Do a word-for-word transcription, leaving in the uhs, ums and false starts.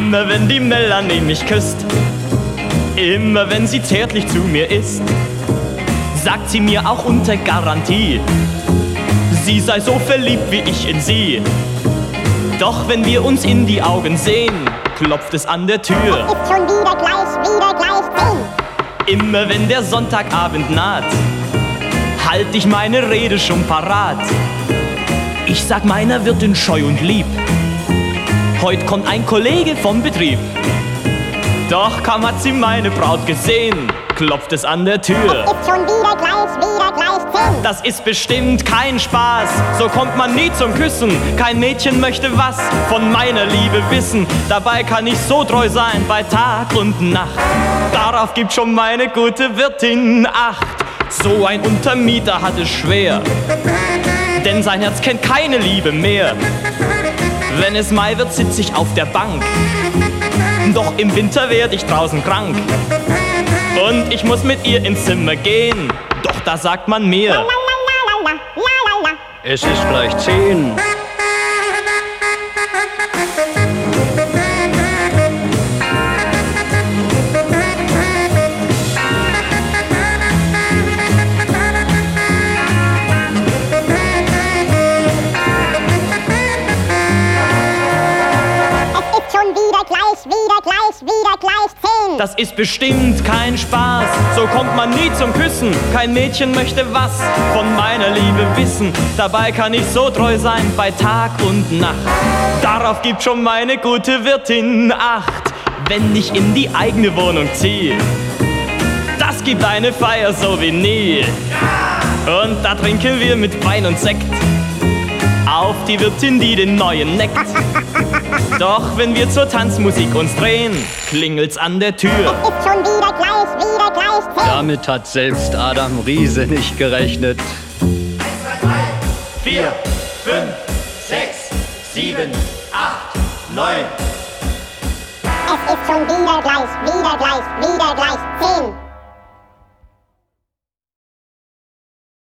Immer wenn die Melanie mich küsst, immer wenn sie zärtlich zu mir ist, sagt sie mir auch unter Garantie, sie sei so verliebt wie ich in sie. Doch wenn wir uns in die Augen sehen, klopft es an der Tür. Es ist schon wieder gleich, wieder gleich zehn. Immer wenn der Sonntagabend naht, halt ich meine Rede schon parat. Ich sag meiner Wirtin scheu und lieb, heut kommt ein Kollege vom Betrieb. Doch kaum hat sie meine Braut gesehen, klopft es an der Tür. Es ist schon wieder gleich, wieder gleich zehn. Das ist bestimmt kein Spaß, so kommt man nie zum Küssen. Kein Mädchen möchte was von meiner Liebe wissen. Dabei kann ich so treu sein bei Tag und Nacht. Darauf gibt schon meine gute Wirtin Acht. So ein Untermieter hat es schwer, denn sein Herz kennt keine Liebe mehr. Wenn es Mai wird, sitz ich auf der Bank, doch im Winter werd ich draußen krank. Und ich muss mit ihr ins Zimmer gehen, doch da sagt man mir: La, la, la, la, la, la, la. Es ist gleich zehn. Wieder gleich, wieder gleich zehn. Das ist bestimmt kein Spaß, so kommt man nie zum Küssen. Kein Mädchen möchte was von meiner Liebe wissen. Dabei kann ich so treu sein bei Tag und Nacht. Darauf gibt schon meine gute Wirtin Acht. Wenn ich in die eigene Wohnung zieh, das gibt eine Feier so wie nie. Und da trinken wir mit Wein und Sekt auf die Wirtin, die den Neuen neckt. Doch wenn wir zur Tanzmusik uns drehen, klingelt's an der Tür. Es ist schon wieder gleich, wieder gleich zehn. Damit hat selbst Adam Riese nicht gerechnet. eins, zwei, drei, vier, fünf, sechs, sieben, acht, neun. Es ist schon wieder gleich, wieder gleich, wieder gleich zehn.